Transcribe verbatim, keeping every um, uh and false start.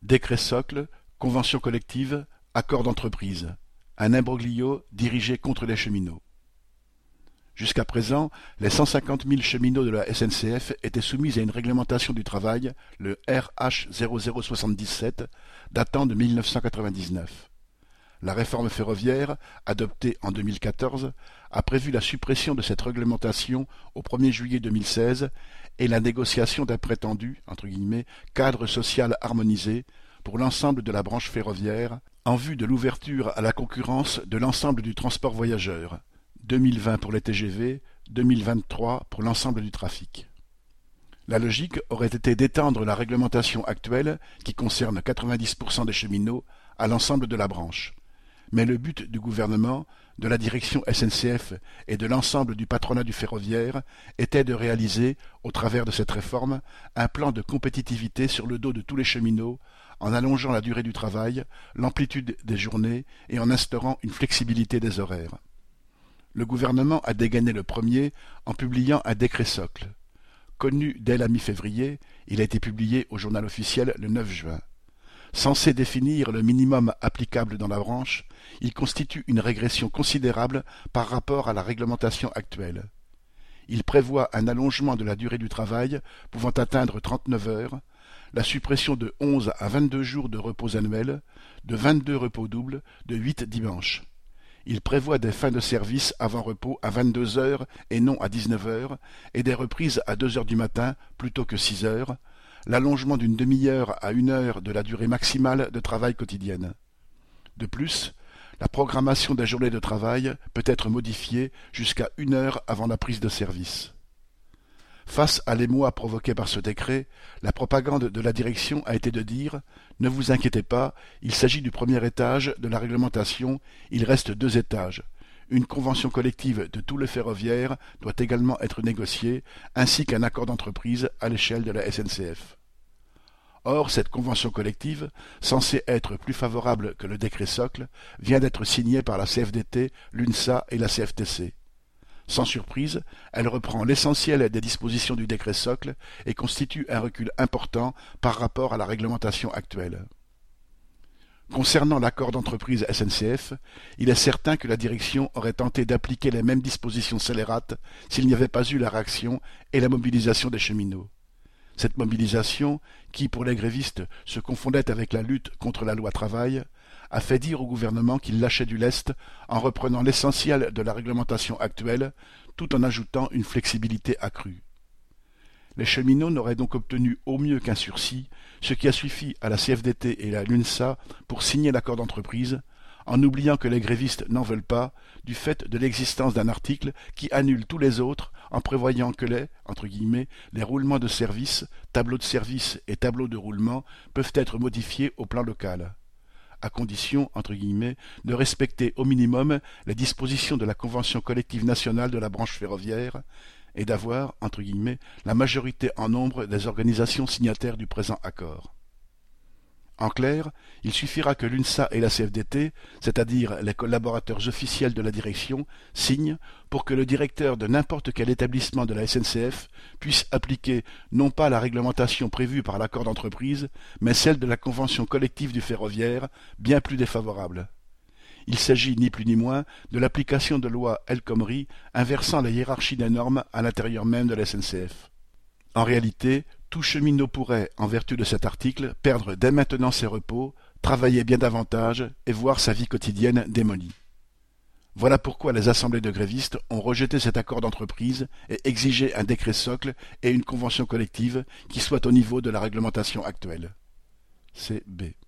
Décret socle, convention collective, accord d'entreprise. Un imbroglio dirigé contre les cheminots. Jusqu'à présent, les cent cinquante mille cheminots de la S N C F étaient soumis à une réglementation du travail, le R H zéro zéro soixante-dix-sept, datant de mille neuf cent quatre-vingt-dix-neuf. La réforme ferroviaire, adoptée en deux mille quatorze, a prévu la suppression de cette réglementation au premier juillet deux mille seize et la négociation d'un prétendu entre guillemets, cadre social harmonisé pour l'ensemble de la branche ferroviaire en vue de l'ouverture à la concurrence de l'ensemble du transport voyageurs, deux mille vingt pour les T G V, deux mille vingt-trois pour l'ensemble du trafic. La logique aurait été d'étendre la réglementation actuelle, qui concerne quatre-vingt-dix pour cent des cheminots, à l'ensemble de la branche. Mais le but du gouvernement, de la direction S N C F et de l'ensemble du patronat du ferroviaire était de réaliser, au travers de cette réforme, un plan de compétitivité sur le dos de tous les cheminots, en allongeant la durée du travail, l'amplitude des journées et en instaurant une flexibilité des horaires. Le gouvernement a dégainé le premier en publiant un décret socle. Connu dès la mi-février, il a été publié au journal officiel le neuf juin. Censé définir le minimum applicable dans la branche, il constitue une régression considérable par rapport à la réglementation actuelle. Il prévoit un allongement de la durée du travail pouvant atteindre trente-neuf heures, la suppression de onze à vingt-deux jours de repos annuels, de vingt-deux repos doubles, de huit dimanches. Il prévoit des fins de service avant repos à vingt-deux heures et non à dix-neuf heures, et des reprises à deux heures du matin plutôt que six heures, l'allongement d'une demi-heure à une heure de la durée maximale de travail quotidienne. De plus, la programmation des journées de travail peut être modifiée jusqu'à une heure avant la prise de service. Face à l'émoi provoqué par ce décret, la propagande de la direction a été de dire « Ne vous inquiétez pas, il s'agit du premier étage de la réglementation, il reste deux étages. Une convention collective de tous les ferroviaires doit également être négociée, ainsi qu'un accord d'entreprise à l'échelle de la S N C F. » Or, cette convention collective, censée être plus favorable que le décret socle, vient d'être signée par la C F D T, l'UNSA et la C F T C. Sans surprise, elle reprend l'essentiel des dispositions du décret socle et constitue un recul important par rapport à la réglementation actuelle. Concernant l'accord d'entreprise S N C F, il est certain que la direction aurait tenté d'appliquer les mêmes dispositions scélérates s'il n'y avait pas eu la réaction et la mobilisation des cheminots. Cette mobilisation, qui pour les grévistes se confondait avec la lutte contre la loi travail, a fait dire au gouvernement qu'il lâchait du lest en reprenant l'essentiel de la réglementation actuelle, tout en ajoutant une flexibilité accrue. Les cheminots n'auraient donc obtenu au mieux qu'un sursis, ce qui a suffi à la C F D T et à l'UNSA pour signer l'accord d'entreprise, en oubliant que les grévistes n'en veulent pas, du fait de l'existence d'un article qui annule tous les autres en prévoyant que les, entre guillemets, les roulements de service, tableaux de service et tableaux de roulement peuvent être modifiés au plan local, à condition, entre guillemets, de respecter au minimum les dispositions de la Convention collective nationale de la branche ferroviaire et d'avoir, entre guillemets, la majorité en nombre des organisations signataires du présent accord. En clair, il suffira que l'UNSA et la C F D T, c'est-à-dire les collaborateurs officiels de la direction, signent pour que le directeur de n'importe quel établissement de la S N C F puisse appliquer non pas la réglementation prévue par l'accord d'entreprise, mais celle de la convention collective du ferroviaire, bien plus défavorable. Il s'agit ni plus ni moins de l'application de loi El Khomri inversant la hiérarchie des normes à l'intérieur même de la S N C F. En réalité, tout cheminot pourrait, en vertu de cet article, perdre dès maintenant ses repos, travailler bien davantage et voir sa vie quotidienne démolie. Voilà pourquoi les assemblées de grévistes ont rejeté cet accord d'entreprise et exigé un décret socle et une convention collective qui soit au niveau de la réglementation actuelle. C B